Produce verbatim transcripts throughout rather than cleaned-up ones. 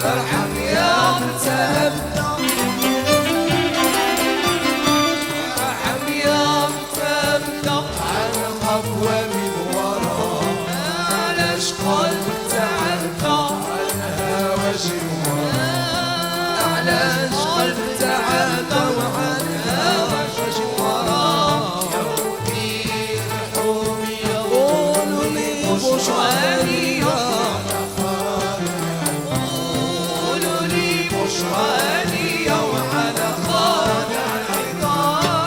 ارحم يا متهبنا ارحم يا متهبنا على خطوة من ورا علاش قلبك تعبنا على هوا جوا علاش قلبك تعبنا وعلى هوا جوا قولوا لي بشرانية قولوا لي بشرانية وعلى خاضع العظام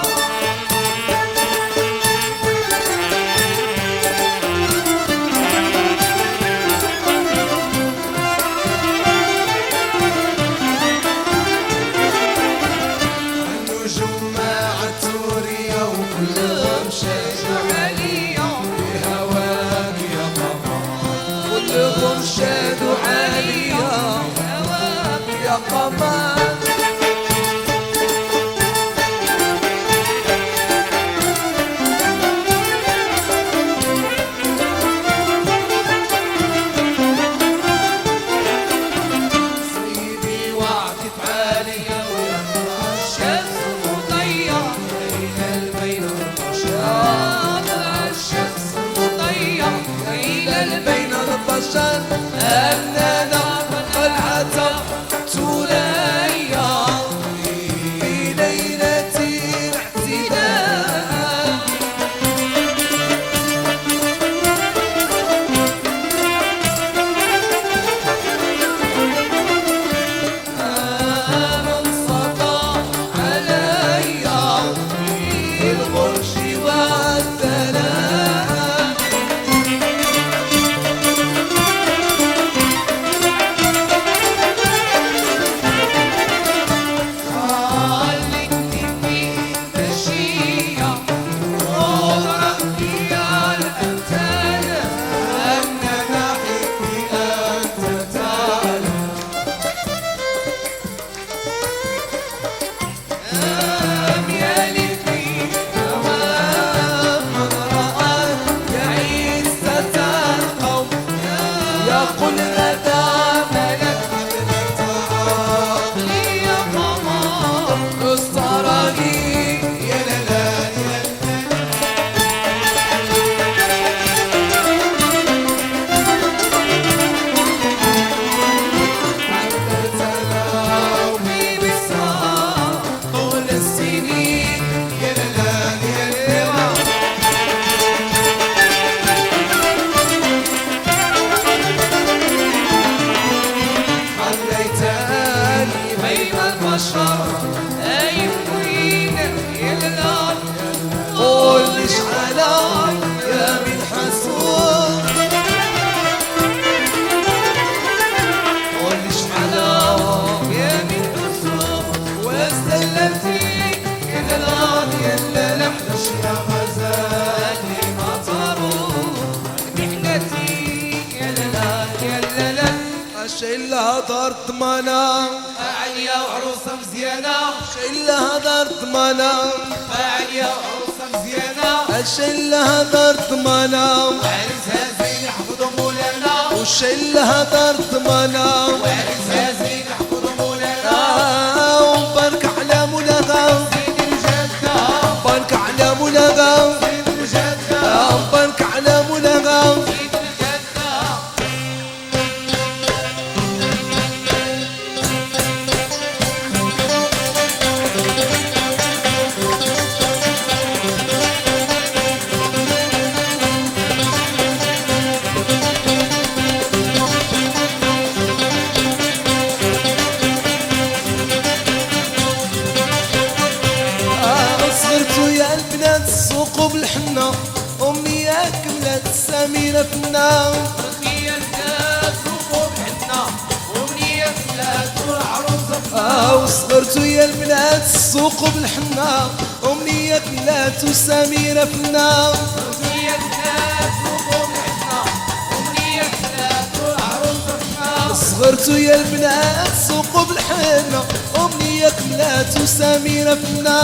النجوم مع التورية وكلهم شاشوا عليا بهواك يا قمر كلهم شادوا عليا بهواك يا قمر سيدي وعكف عليا ويطلع الشمس مضيع بين البين البشر الشمس مضيع بين البين البشر أننا طلعة ثريا في ليلة الاعتداء من سطع عليا في الغرش والدلاء خليتني في مشية واغرق فيها الأمثال أن نحبي أنت تعلم أم يلفي أمام من رأى عزة القوم يقول غدا ملك عقلي يا قمر استراني يا لا يا تلاومي بالسهر طول السنين يا لا يا لا خليتني بين البشر أي وين يا لا قول ليش علي يا من حسود قول ليش علي يا من حسود واستلمتي يا لا يا لا لحدش يا غزالي مطروح محنتي يا لا يا لا لا شيلها دارت منا عالية وعروسة مزيانة شيلها دارت منا عالية وعروسة مزيانة شيلها دارت منا وعرسها زين يحفظ مولانا وشيلها دارت منا وعرسها زين يحفظ مولانا وبارك على مولاها زين الجدة بارك على مولاها زين الجدة بارك على مولاها زين الجدة صغرتو يا البنات السوق بالحنة أمي يا كملت السميرة فنا أمي يا البنات السوق بالحنة أمي يا كملت والعروسة فنا وصغرتو يا البنات السوق بالحنة أمي يا كملت وسميرة فنا أمي يا البنات السوق بالحنة أمي يا كملت والعروسة فنا صغرتو يا البنات السوق بالحنة أمي يا كملت وسميرة فنا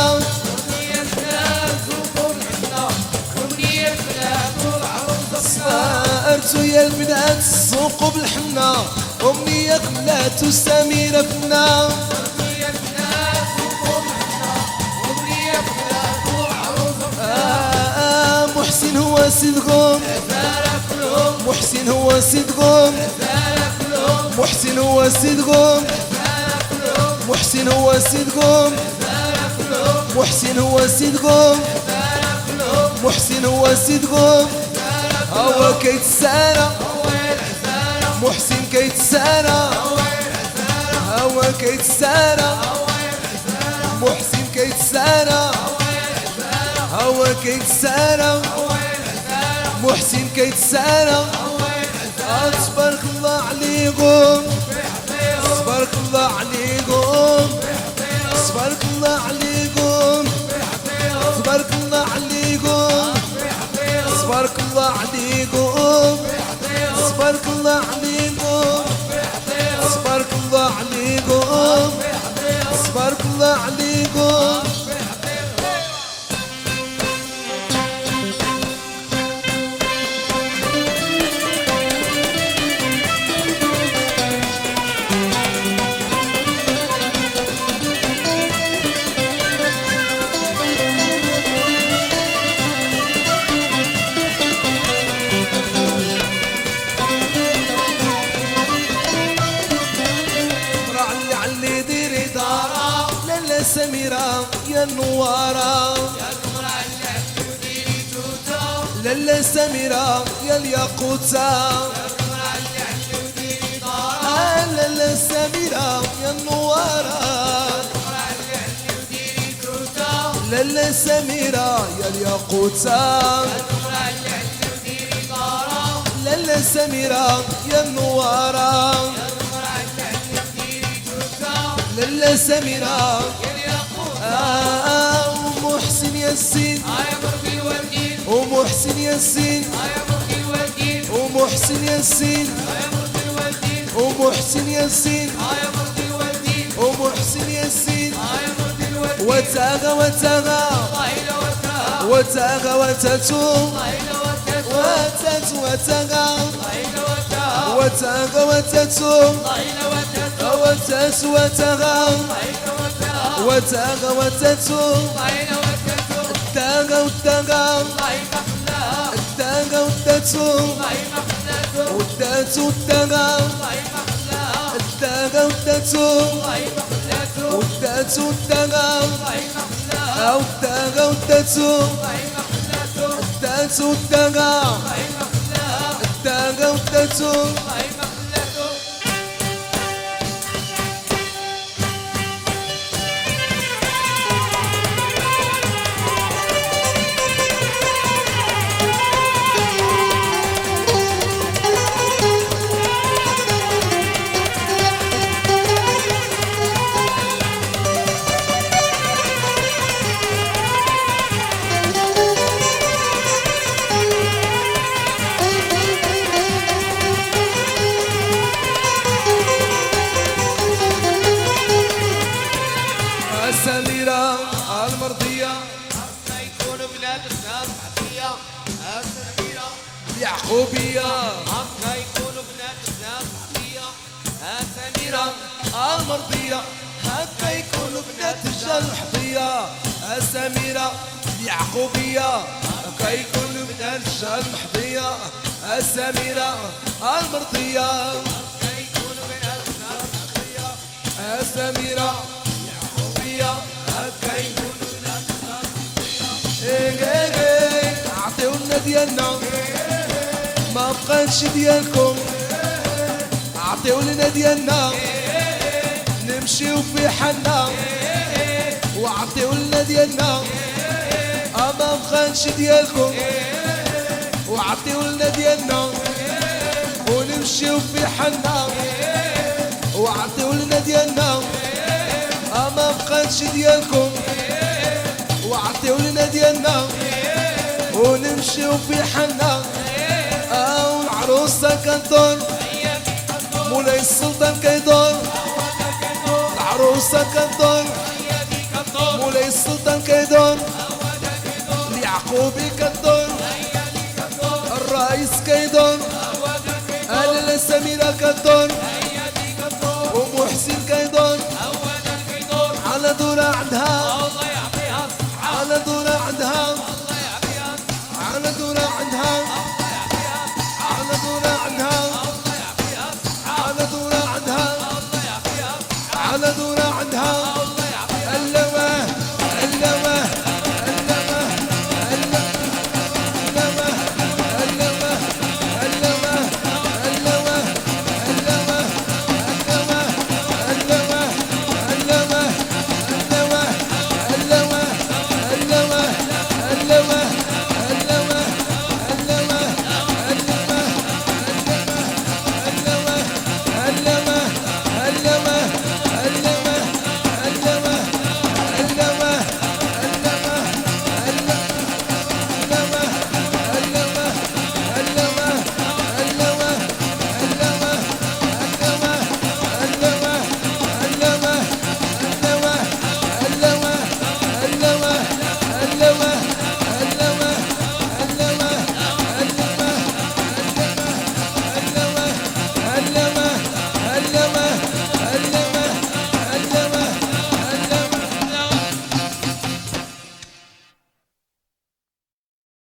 صغرتو يا البنات السوق بالحنة أمنية كملات وسميرة في النار آه محسن هو صدقهم محسن هو صدقهم محسن هو صدقهم محسن هو صدقهم محسن هو صدقهم محسن هو صدقهم هو كيتسارى محسن كيتسارى هو كيتسارى محسن كيتسارى هو كيتسارى محسن كيتسارى تبارك الله عليكم تبارك الله عليكم تبارك الله عليكم تبارك الله عليكم تبارك الله عليكم تبارك الله عليكم تبارك الله عليكم تبارك الله عليكم سميرة يا النوارة لالا سميرة يا الياقوتة لالا سميرة يا النوارة لالا سميرة يا الياقوتة لالا سميرة يا النوارة لالا سميرة آه ومحسن ياسين ومحسن ياسين ومحسن ياسين ومحسن ياسين ومحسن ياسين وتاغا وتاغا وتاغا وتاتو وتاتو وتاغا وتاغا وتاتو وتاتو وتاغا وتاغا وتاتو التاغا والتاغا التاغا والتاتو والتاتو التاغا التاغا والتاتو والتاتو التاغا أو التاغا والتاتو التاتو التاغا التاغا والتاتو سميرة المرضية حتى يكونوا بلاد الناس عادية سميرة اليعقوبية حتى يكونوا بلاد الناس عادية سميرة المرضية حتى يكونوا بلاد الرجال محظية سميرة اليعقوبية حتى يكونوا بلاد الرجال محظية سميرة المرضية حتى يكونوا بلاد الناس عادية سميرة عطيونا ديالنا ما بقاش ديالكم عطيولنا ديالنا نمشيو في حالنا وعطيولنا ديالنا ما بقاش ديالكم وعطيولنا ديالنا ونمشيو في حالنا وعطيولنا ديالنا ما بقاتش ديالكم وعطيولنا ديالنا ونمشيو في حالنا او العروسه كدور مولاي السلطان كيدور العروسه كدور مولاي السلطان كيدور اليعقوبي كدور الرئيس كيدور اهلا سميره كدور